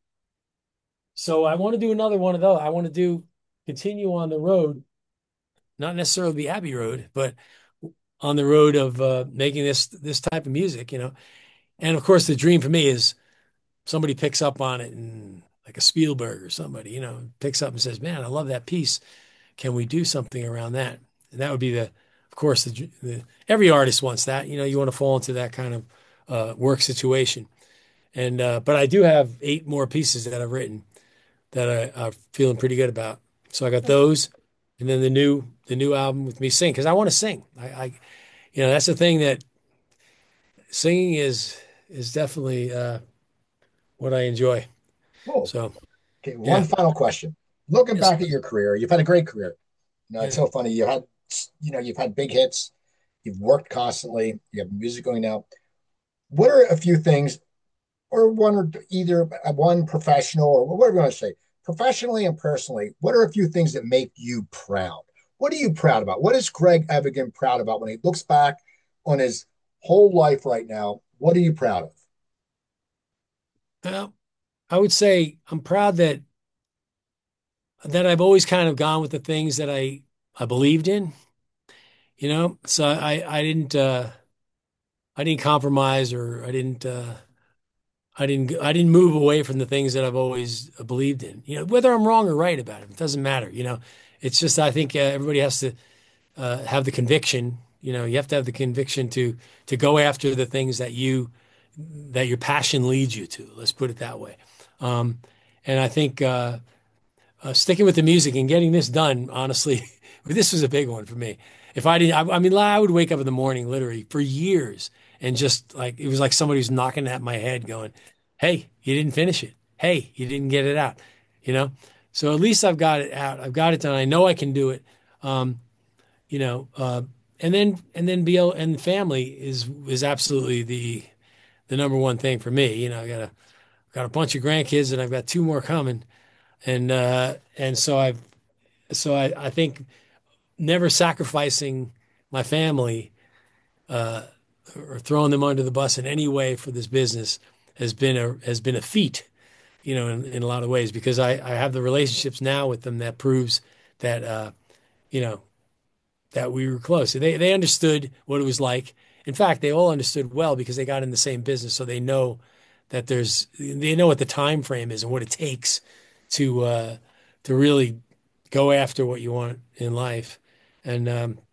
so I want to do another one of those. I want to do continue on the road, not necessarily the Abbey Road, but on the road of making this type of music. And of course the dream for me is somebody picks up on it, and like a Spielberg or somebody, picks up and says, "Man, I love that piece. Can we do something around that?" And that would be of course, every artist wants that. You want to fall into that kind of work situation. And but I do have 8 more pieces that I've written that I'm feeling pretty good about. So I got those, and then the new album with me sing because I want to sing. That's the thing that singing is definitely what I enjoy. Cool. So Okay, one yeah, final question. Looking yes, back at your career, you've had a great career. It's yeah. so funny. You've had big hits. You've worked constantly. You have music going out. What are a few things, or one or either one professional or whatever you want to say, professionally and personally? What are a few things that make you proud? What are you proud about? What is Greg Evigan proud about when he looks back on his whole life right now? What are you proud of? Well, I would say I'm proud that I've always kind of gone with the things that I believed in. So I didn't compromise, or I didn't move away from the things that I've always believed in. Whether I'm wrong or right about it, it doesn't matter. It's just I think everybody has to have the conviction. You have to have the conviction to go after the things that your passion leads you to. Let's put it that way. Um, and I think sticking with the music and getting this done, honestly, this was a big one for me. If I didn't, I mean, I would wake up in the morning literally for years and just like it was like somebody was knocking at my head, going, "Hey, you didn't finish it. Hey, you didn't get it out." You know. So at least I've got it out. I've got it done. I know I can do it. Um, you know, uh, and then be able, and family is absolutely the number one thing for me. I got a bunch of grandkids, and I've got 2 more coming, and so I think never sacrificing my family or throwing them under the bus in any way for this business has been a feat, in a lot of ways, because I have the relationships now with them that proves that you know that we were close. They understood what it was like. In fact, they all understood well because they got in the same business, so they know what the time frame is and what it takes to really go after what you want in life. And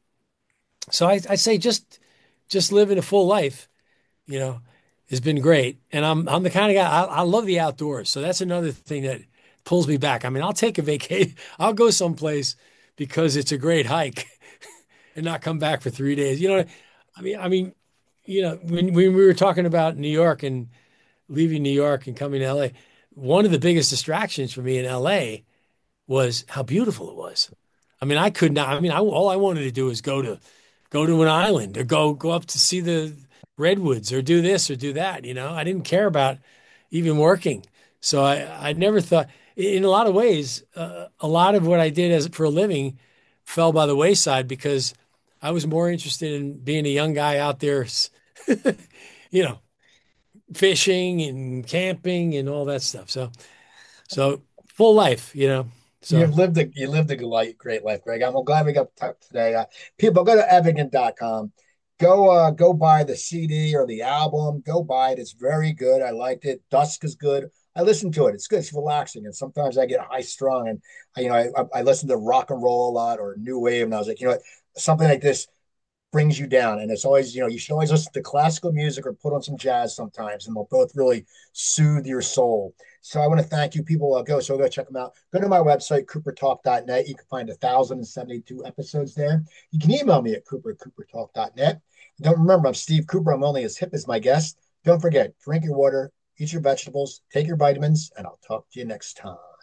so I say just living a full life, you know, has been great. And I'm the kind of guy I love the outdoors, so that's another thing that pulls me back. I mean, I'll take a vacation, I'll go someplace because it's a great hike and not come back for 3 days. I mean, when we were talking about New York and leaving New York and coming to LA, one of the biggest distractions for me in LA was how beautiful it was. I mean, I could not. I mean, all I wanted to do was go to an island, or go up to see the redwoods, or do this or do that. I didn't care about even working. So I never thought. In a lot of ways, a lot of what I did as for a living fell by the wayside because I was more interested in being a young guy out there, you know, fishing and camping and all that stuff. So full life. So You lived a great life, Greg. I'm glad we got to talk today. People go to evigan.com. Go buy the CD or the album. Go buy it. It's very good. I liked it. Dusk is good. I listen to it. It's good. It's relaxing. And sometimes I get high strung, and I listen to rock and roll a lot or new wave. And I was like, something like this brings you down. And it's always, you should always listen to classical music or put on some jazz sometimes, and they'll both really soothe your soul. So I want to thank you. People go check them out. Go to my website, coopertalk.net. You can find 1,072 episodes there. You can email me at coopertalk.net. Don't remember, I'm Steve Cooper. I'm only as hip as my guest. Don't forget, drink your water, eat your vegetables, take your vitamins, and I'll talk to you next time.